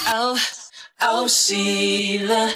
Oh, Sheila.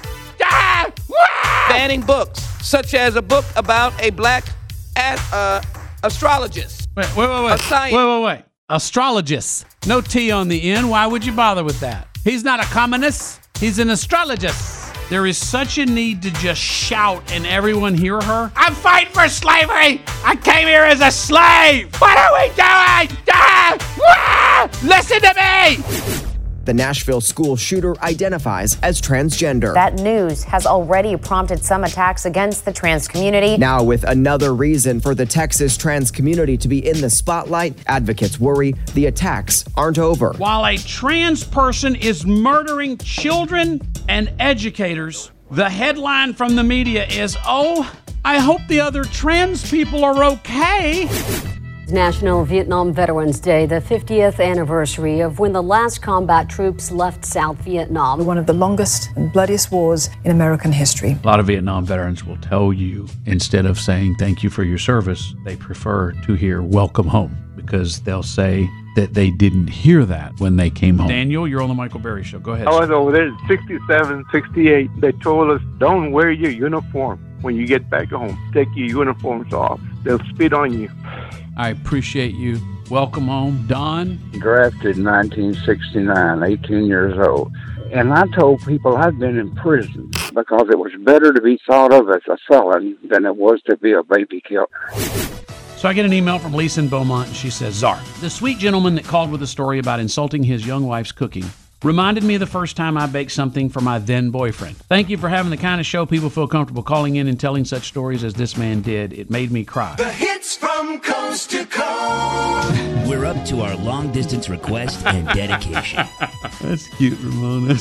Banning books, such as a book about a black astrologist. Wait. Astrologist. No T on the end. Why would you bother with that? He's not a communist. He's an astrologist. There is such a need to just shout and everyone hear her. I'm fighting for slavery. I came here as a slave. What are we doing? Listen to me. The Nashville school shooter identifies as transgender. That news has already prompted some attacks against the trans community. Now, with another reason for the Texas trans community to be in the spotlight, advocates worry the attacks aren't over. While a trans person is murdering children and educators, the headline from the media is, "Oh, I hope the other trans people are okay." National Vietnam Veterans Day, the 50th anniversary of when the last combat troops left South Vietnam. One of the longest and bloodiest wars in American history. A lot of Vietnam veterans will tell you, instead of saying thank you for your service, they prefer to hear welcome home, because they'll say that they didn't hear that when they came home. Daniel, you're on the Michael Berry Show. Go ahead. I was over there in 67, 68. They told us, don't wear your uniform when you get back home. Take your uniforms off. They'll spit on you. I appreciate you. Welcome home. Don? Drafted in 1969, 18 years old. And I told people I'd been in prison because it was better to be thought of as a felon than it was to be a baby killer. So I get an email from Lisa in Beaumont, and she says, Czar, the sweet gentleman that called with a story about insulting his young wife's cooking reminded me of the first time I baked something for my then boyfriend. Thank you for having the kind of show people feel comfortable calling in and telling such stories as this man did. It made me cry. The hits from coast to coast. We're up to our long distance request and dedication. That's cute, Ramona.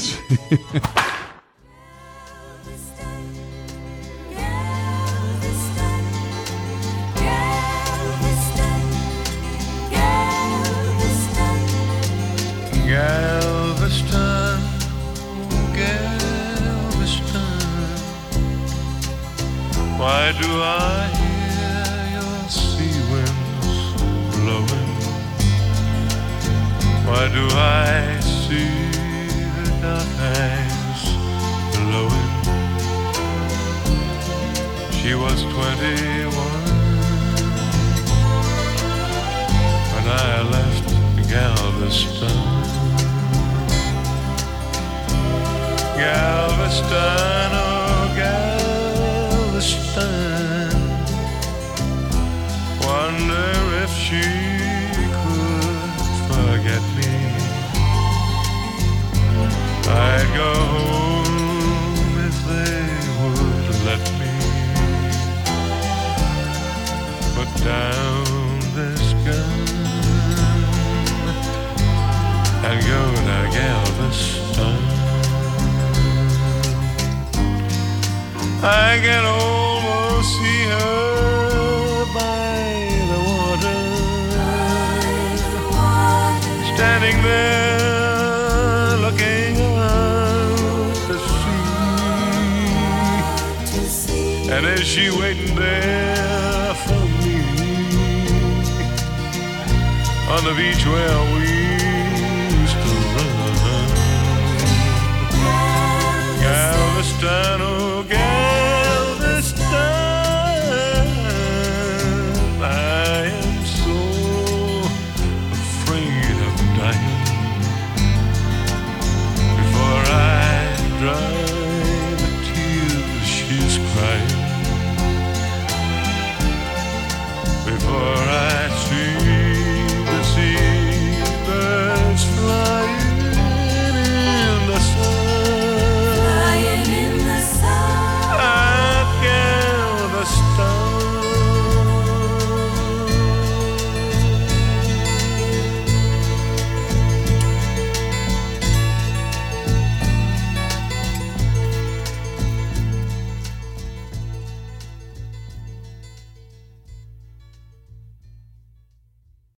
Galveston, Galveston, why do I hear your sea winds blowing? Why do I see the dark eyes glowing? She was 21 when I left Galveston. Galveston, oh Galveston, wonder if she could forget me. I'd go home if they would let me. Put down this gun and go to Galveston. I can almost see her by the water, standing there looking out to sea. And is she waiting there for me on the beach where we